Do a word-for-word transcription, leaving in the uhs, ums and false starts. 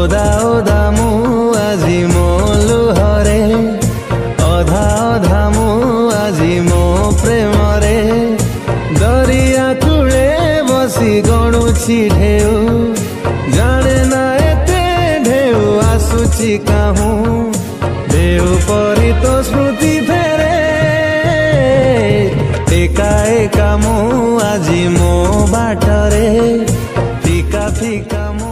ओदा ओदा मु आजी मो लुहरे अधा अधा मु आजी मो प्रेम रे दरिया कूले बसी गणुची ढेउ जाने ना एते ढेउ आसुची काहू ढेउ परी तो स्मृति फेरे एका एका मु आजी मो बाटरे फिका फिका।